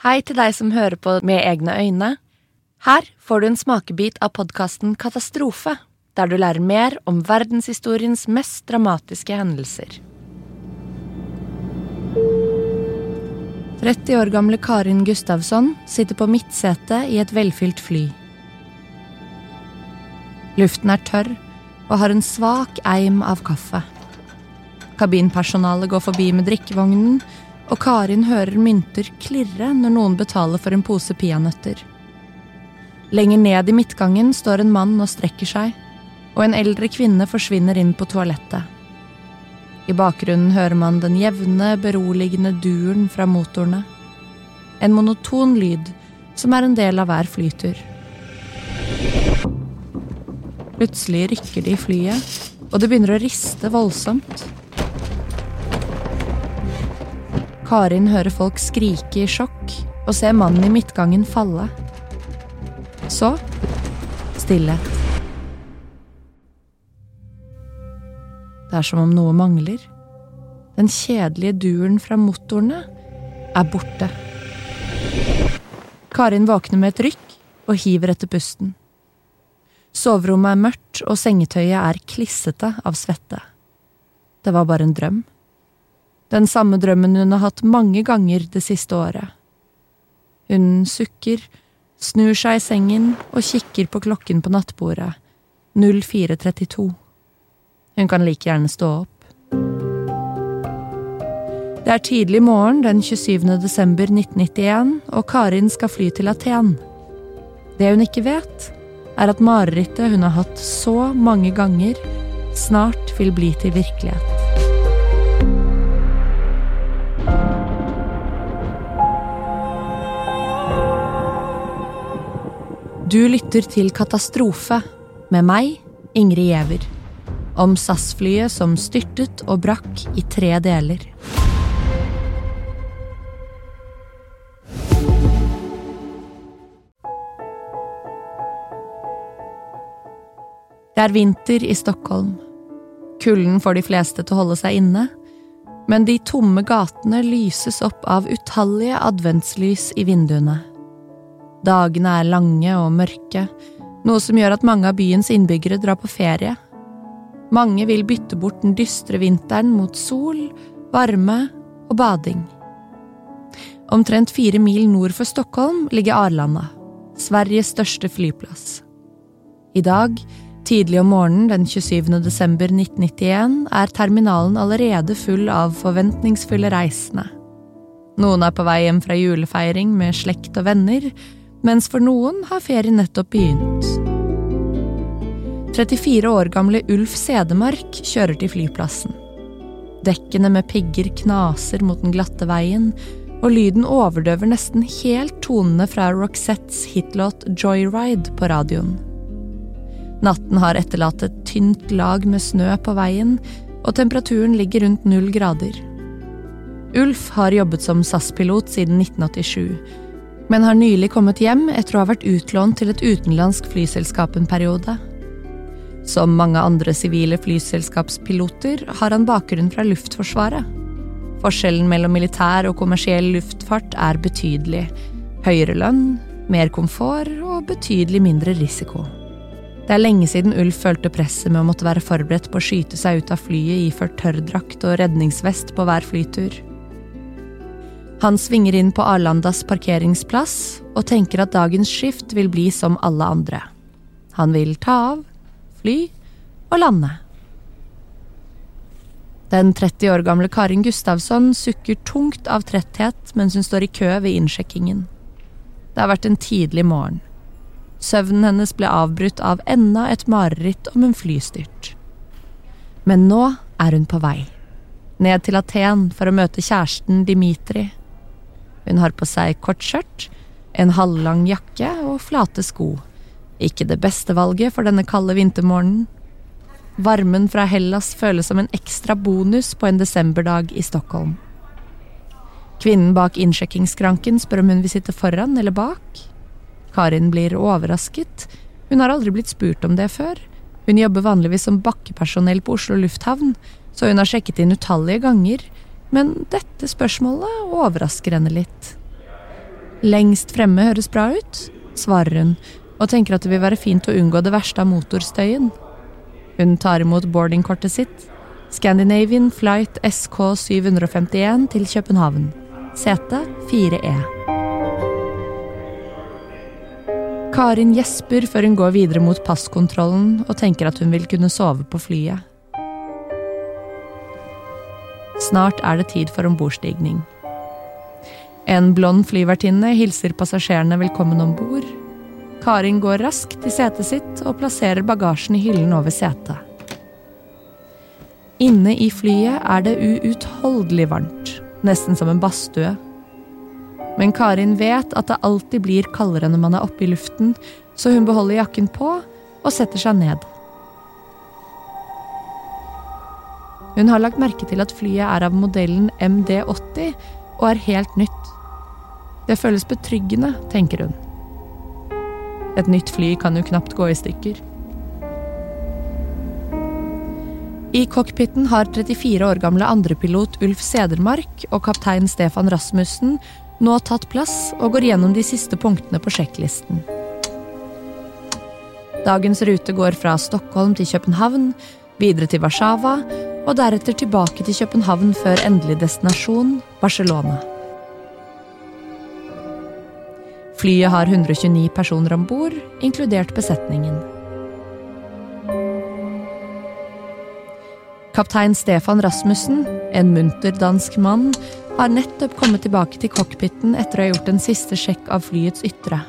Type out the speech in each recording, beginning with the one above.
Hei til deg som hører på med egne øyne. Her får du en smakebit av podcasten Katastrofe, der du lærer mer om verdenshistoriens mest dramatiske hendelser. 30 år gamle Karin Gustavsson sitter på midtsete i et velfylt fly. Luften tørr og har en svak eim av kaffe. Kabinpersonalet går forbi med drikkevognen, og Karin hører mynter klirre når noen betaler for en pose peanøtter. Lenger ned i midtgangen står en mann og strekker seg, og en eldre kvinne forsvinner inn på toalettet. I bakgrunnen hører man den jevne, beroligende duren fra motorene. En monoton lyd som en del av hver flytur. Plutselig rykker det i flyet, og det begynner å riste voldsomt. Karin hører folk skrike i sjokk og ser mannen i midtgangen falle. Så, stillhet. Det som om noe mangler. Den kjedelige duren fra motorene borte. Karin våkner med et rykk og hiver etter pusten. Soverommet mørkt og sengetøyet klissete av svette. Det var bare en drøm. Den samme drømmen hun har hatt mange ganger det siste året. Hun sukker, snur seg i sengen og kikker på klokken på nattbordet. 04:32. Hun kan like gjerne stå opp. Det tidlig morgen den 27. desember 1991, og Karin skal fly til Aten. Det hun ikke vet, at marerittet hun har hatt så mange ganger, snart vil bli til virkelighet. Du lytter til Katastrofe, med meg, Ingrid Giæver, om SAS-flyet som styrtet og brakk i 3 deler. Det vinter i Stockholm. Kulden får de fleste til å holde seg inne, men de tomme gatene lyses opp av utallige adventslys i vinduene. Dagene lange og mørke, noe som gjør at mange av byens innbyggere drar på ferie. Mange vil bytte bort den dystre vinteren mot sol, varme og bading. Omtrent 4 mil nord for Stockholm ligger Arlanda, Sveriges største flyplass. I dag, tidlig om morgenen den 27. desember 1991, terminalen allerede full av forventningsfulle reisende. Noen på vei hjem fra julefeiring med slekt og venner, mens for noen har ferien nettopp begynt. 34 år gamle Ulf Sedemark kjører til flyplassen. Dekkene med pigger knaser mot den glatte veien, og lyden overdøver nesten helt tonene fra Roxettes hitlåt Joyride på radioen. Natten har etterlatt et tynt lag med snø på veien, og temperaturen ligger rundt 0 grader. Ulf har jobbet som SAS-pilot siden 1987, men har nylig kommet hjem etter å ha vært utlånt til et utenlandsk flyselskap en periode. Som mange andre sivile flyselskapspiloter har han bakgrunn fra Luftforsvaret. Forskjellen mellom militær og kommersiell luftfart betydelig. Høyere lønn, mer komfort og betydelig mindre risiko. Det lenge siden Ulf følte presset med å måtte være forberedt på å skyte seg ut av flyet i ført tørrdrakt og redningsvest på hver flytur. Han svinger inn på Arlandas parkeringsplass og tenker at dagens skift vil bli som alle andre. Han vil ta av, fly og lande. Den 30 år gamle Karin Gustavsson sukker tungt av tretthet mens hun står i kø ved innsjekkingen. Det har vært en tidlig morgen. Søvnen hennes ble avbrutt av enda et mareritt om en flystyrt. Men nå hun på vei. Ned til Aten for å møte kjæresten Dimitri. Hun har på seg kort skjørt, en halvlang jakke og flate sko. Ikke det beste valget for denne kalde vintermorgenen. Varmen fra Hellas føles som en ekstra bonus på en desemberdag i Stockholm. Kvinnen bak innsjekkingsskranken spør om hun vil sitte foran eller bak. Karin blir overrasket. Hun har aldri blitt spurt om det før. Hun jobber vanligvis som bakkepersonell på Oslo Lufthavn, så hun har sjekket inn utallige ganger, men dette spørsmålet overrasker henne litt. Lengst fremme høres bra ut, svarer hun, og tenker at det vil være fint å unngå det verste av motorstøyen. Hun tar imot boardingkortet sitt, Scandinavian Flight SK751 til København, sete 4E. Karin gjesper før hun går videre mot passkontrollen og tenker at hun vil kunne sove på flyet. Snart er det tid for ombordstigning. En blond flyvertinne hilser passasjerene velkommen ombord. Karin går raskt til setet sitt og plasserer bagasjen i hyllen over setet. Inne i flyet er det uutholdelig varmt, nesten som en badstue. Men Karin vet at det alltid blir kaldere når man er oppe i luften, så hun beholder jakken på og setter seg ned. Hun har lagt merke til at flyet er av modellen MD-80 og er helt nytt. Det føles betryggende, tenker hun. Et nytt fly kan jo knapt gå i stykker. I cockpiten har 34 år gamle andrepilot Ulf Sedermark og kaptein Stefan Rasmussen nå tatt plass og går gjennom de siste punktene på sjekklisten. Dagens rute går fra Stockholm til København, videre til Warszawa, og deretter tilbake til København før endelig destinasjon, Barcelona. Flyet har 129 personer ombord, inkludert besetningen. Kaptein Stefan Rasmussen, en munter dansk mann, har nettopp kommet tilbake til cockpiten etter å ha gjort en siste sjekk av flyets ytre.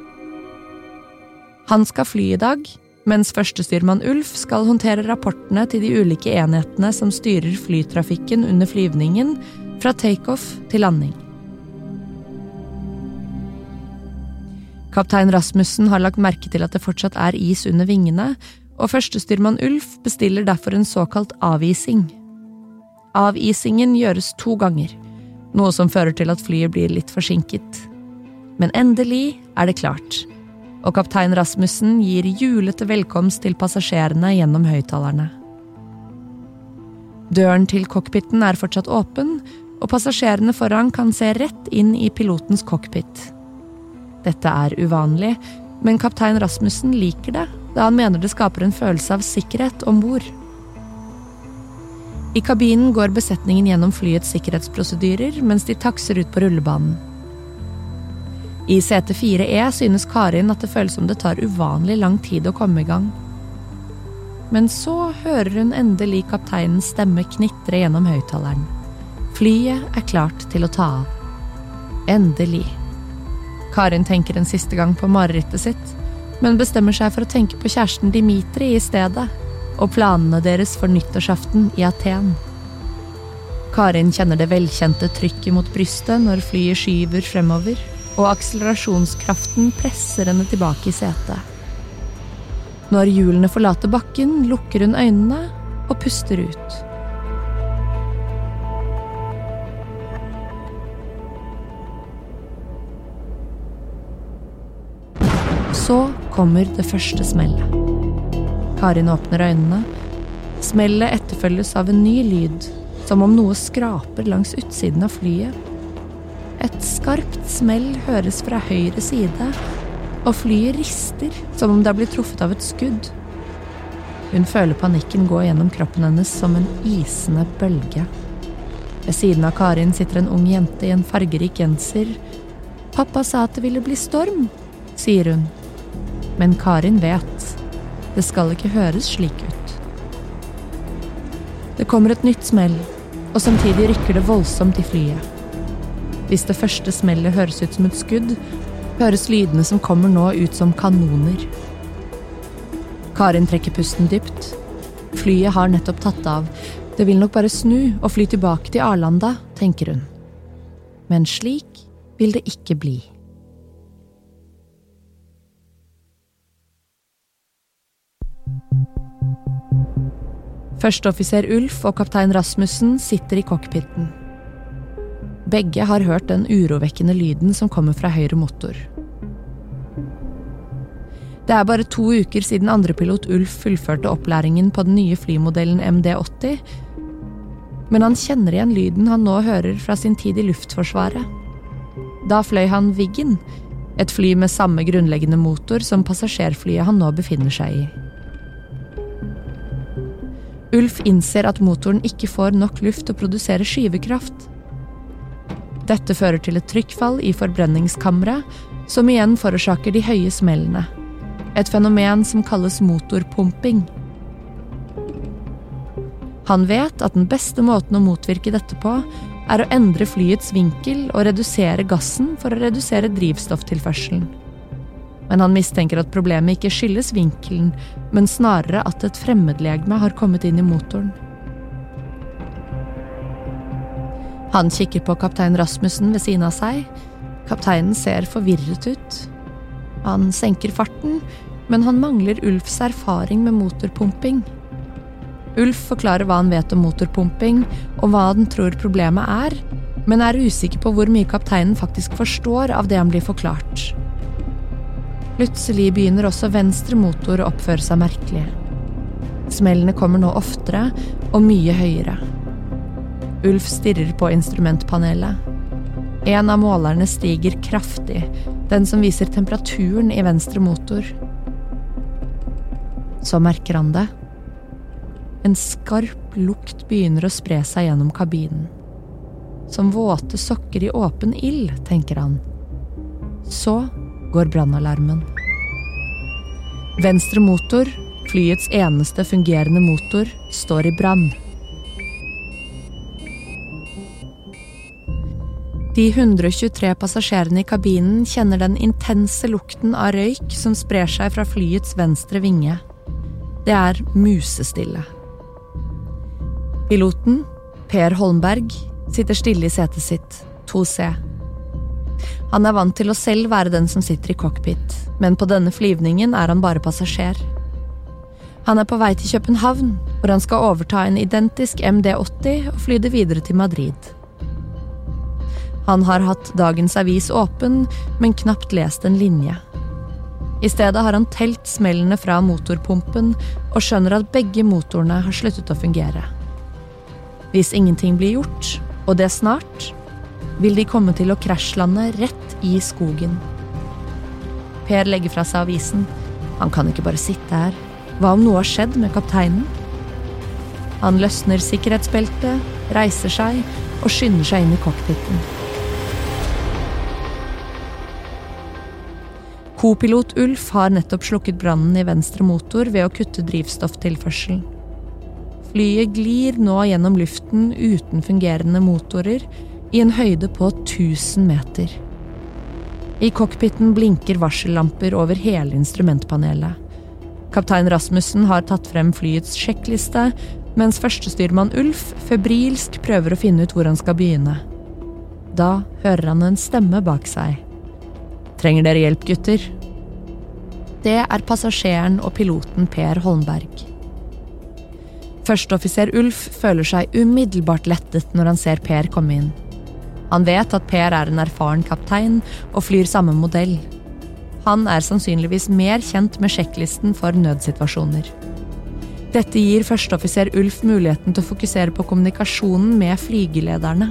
Han skal fly i dag, mens førstestyrmann Ulf skal håndtere rapportene til de ulike enhetene som styrer flytrafikken under flyvningen fra take-off til landing. Kaptein Rasmussen har lagt merke til at det fortsatt er is under vingene, og førstestyrmann Ulf bestiller derfor en såkalt avising. Avisingen gjøres 2 ganger, noe som fører til at flyet blir litt forsinket. Men endelig er det klart, og kaptein Rasmussen gir julete velkomst til passasjerene gjennom høyttalerne. Døren til cockpiten er fortsatt åpen, og passasjerene foran kan se rett inn i pilotens cockpit. Dette er uvanlig, men kaptein Rasmussen liker det, da han mener det skaper en følelse av sikkerhet ombord. I kabinen går besetningen gjennom flyets sikkerhetsprosedyrer mens de takser ut på rullebanen. I sete 4E synes Karin at det føles som det tar uvanlig lang tid å komme i gang. Men så hører hun endelig kapteinens stemme knitre gjennom høyttaleren. Flyet er klart til å ta av. Endelig. Karin tenker en siste gang på marerittet sitt, men bestemmer seg for å tenke på kjæresten Dimitri i stedet, og planene deres for nyttårsaften i Aten. Karin kjenner det velkjente trykket mot brystet når flyet skyver fremover, og akselerasjonskraften presser henne tilbake i setet. Når hjulene forlater bakken, lukker hun øynene og puster ut. Så kommer det første smellet. Karin åpner øynene. Smellet etterfølges av en ny lyd, som om noe skraper langs utsiden av flyet. Et skarpt smell høres fra høyre side, og flyet rister som om det har blitt truffet av et skudd. Hun føler panikken gå gjennom kroppen hennes som en isende bølge. Ved siden av Karin sitter en ung jente i en fargerik genser. «Pappa sa at det ville bli storm», sier hun. Men Karin vet. Det skal ikke høres slik ut. Det kommer et nytt smell, og samtidig rykker det voldsomt i flyet. Hvis det første smellet høres ut som et skudd, høres lydene som kommer nå ut som kanoner. Karin trekker pusten dypt. Flyet har nettopp tatt av. Det vil nok bare snu og fly tilbake til Arlanda, tenker hun. Men slik vil det ikke bli. Førsteoffiser Ulf og kaptein Rasmussen sitter i cockpiten. Begge har hørt den urovekkende lyden som kommer fra høyre motor. Det er bare 2 uker siden andrepilot Ulf fullførte opplæringen på den nye flymodellen MD-80, men han kjenner igjen lyden han nå hører fra sin tid i Luftforsvaret. Da fløy han Viggen, et fly med samme grunnleggende motor som passasjerflyet han nå befinner seg i. Ulf innser at motoren ikke får nok luft til å produsere skyvekraft. Dette fører til et trykkfall i forbrenningskammeret, som igjen forårsaker de høye smellene. Et fenomen som kalles motorpumping. Han vet at den beste måten å motvirke dette på er å endre flyets vinkel og redusere gassen for å redusere drivstofftilførselen. Men han mistenker at problemet ikke skyldes vinkelen, men snarere at et fremmedlegeme har kommet inn i motoren. Han kikker på kaptein Rasmussen ved siden av seg. Kapteinen ser forvirret ut. Han senker farten, men han mangler Ulfs erfaring med motorpumping. Ulf forklarer hva han vet om motorpumping, og hva han tror problemet er, men er usikker på hvor mye kapteinen faktisk forstår av det han blir forklart. Plutselig begynner også venstre motor å oppføre seg merkelig. Smellene kommer nå oftere og mye høyere. Ulf stirrer på instrumentpanelet. En av målerne stiger kraftig, den som viser temperaturen i venstre motor. Så merker han det. En skarp lukt begynner å spre seg gjennom kabinen. Som våte sokker i åpen ild, tenker han. Så går brannalarmen. Venstre motor, flyets eneste fungerende motor, står i brann. De 123 passasjerene i kabinen kjenner den intense lukten av røyk som sprer seg fra flyets venstre vinge. Det er musestille. Piloten, Per Holmberg, sitter stille i setet sitt, 2C. Han er vant til å selv være den som sitter i cockpit, men på denne flyvningen er han bare passasjer. Han er på vei til København, hvor han skal overta en identisk MD-80 og fly det videre til Madrid. Han har hatt dagens avis åpen, men knapt lest en linje. I stedet har han telt smellene fra motorpumpen og skjønner at begge motorene har sluttet å fungere. Hvis ingenting blir gjort, og det snart, vil de komme til å krasjlande rett i skogen. Per legger fra seg avisen. Han kan ikke bare sitte her. Hva om noe har skjedd med kapteinen? Han løsner sikkerhetsbeltet, reiser seg og skynder seg inn i cockpiten. Kopilot Ulf har nettopp slukket brannen i venstre motor ved å kutte drivstofftilførselen. Flyet glir nå gjennom luften uten fungerende motorer i en høyde på 1000 meter. I cockpiten blinker varsellamper over hele instrumentpanelet. Kaptein Rasmussen har tatt frem flyets sjekkliste, mens førstestyrmann Ulf febrilsk prøver å finne ut hvor han skal begynne. Da hører han en stemme bak seg. Trenger dere hjelp, gutter? Det er passasjeren og piloten Per Holmberg. Førsteoffiser Ulf føler seg umiddelbart lettet når han ser Per komme inn. Han vet at Per er en erfaren kaptein og flyr samme modell. Han er sannsynligvis mer kjent med sjekklisten for nødsituasjoner. Dette gir førsteoffiser Ulf muligheten til å fokusere på kommunikasjonen med flygelederne.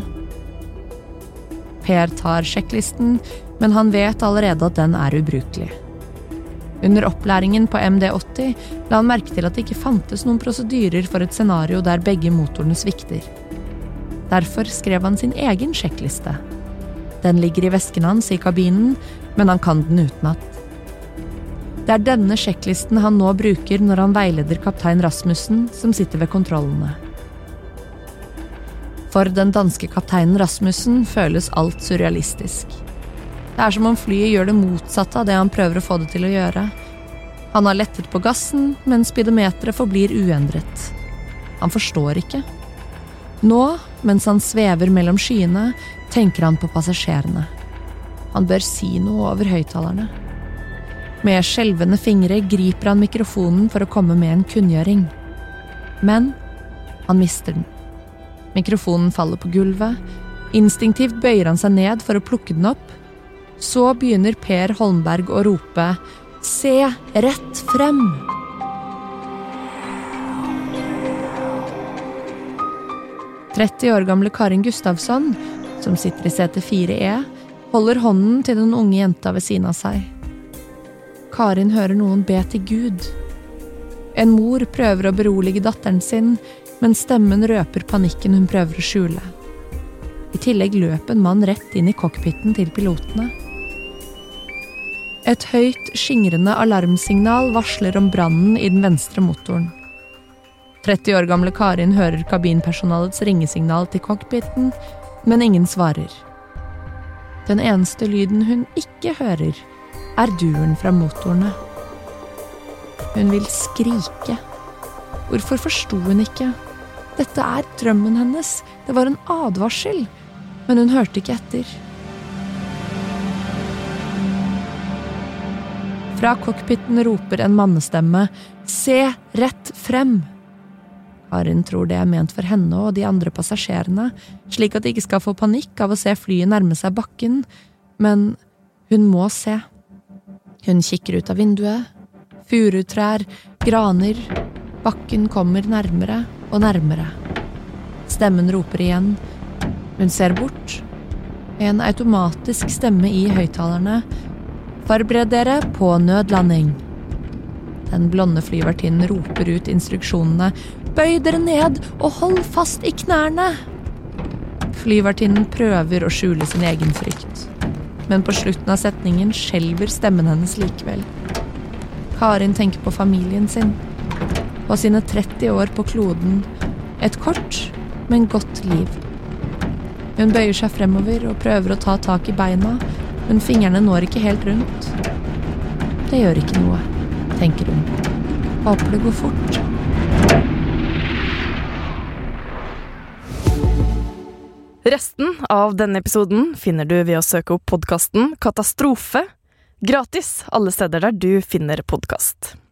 Per tar sjekklisten, men han vet allerede at den er ubrukelig. Under opplæringen på MD-80 la han merke til at det ikke fantes noen prosedyrer for et scenario der begge motorene svikter. Derfor skrev han sin egen sjekkliste. Den ligger i vesken hans i kabinen, men han kan den utenat. Det er denne sjekklisten han nå bruker når han veileder kaptein Rasmussen, som sitter ved kontrollene. For den danske kapteinen Rasmussen føles alt surrealistisk. Det er som om flyet gjør det motsatte av det han prøver å få det til å gjøre. Han har lettet på gassen, men speedometeret forblir uendret. Han forstår ikke. Nå, mens han svever mellom skyene, tenker han på passasjerene. Han bør si noe over høyttalerne. Med skjelvende fingre griper han mikrofonen for å komme med en kunngjøring. Men han mister den. Mikrofonen faller på gulvet. Instinktivt bøyer han seg ned for å plukke den opp. Så begynner Per Holmberg å rope «Se rett frem!» «30 år gamle Karin Gustavsson, som sitter i sete 4E, holder hånden til den unge jenta ved siden av seg. Karin hører noen be til Gud. En mor prøver å berolige datteren sin, men stemmen røper panikken hun prøver å skjule. I tillegg løp en mann rett inn i cockpiten til pilotene. Et høyt, skingrende alarmsignal varsler om brannen i den venstre motoren. 30 år gamle Karin hører kabinpersonalets ringesignal til cockpiten, men ingen svarer. Den eneste lyden hun ikke hører, duren fra motorene. Hun vil skrike. Hvorfor forsto hun ikke? Dette drømmen hennes. Det var en advarsel, men hun hørte ikke etter. Fra cockpiten roper en mannestemme, «Se rett frem!» Karin tror det ment for henne og de andre passasjerene, slik at de ikke skal få panikk av å se flyet nærme seg bakken, men hun må se. Hun kikker ut av vinduet, furutrær, graner, bakken kommer nærmere og nærmere. Stemmen roper igjen. Hun ser bort. En automatisk stemme i høyttalerne. Forbered dere på nødlanding. Den blonde flyvertinnen roper ut instruksjonene. Bøy dere ned og hold fast i knærne! Flyvertinnen prøver å skjule sin egen frykt. Men på slutten av setningen skjelver stemmen hennes likevel. Karin tenker på familien sin. På sine 30 år på kloden. Et kort, men godt liv. Hun bøyer seg fremover og prøver å ta tak i beina, men fingrene når ikke helt rundt. Det gjør ikke noe, tenker hun. Håper det går fort. Resten av denne episoden finner du ved å søke opp podcasten Katastrofe, gratis alle steder der du finner podcast.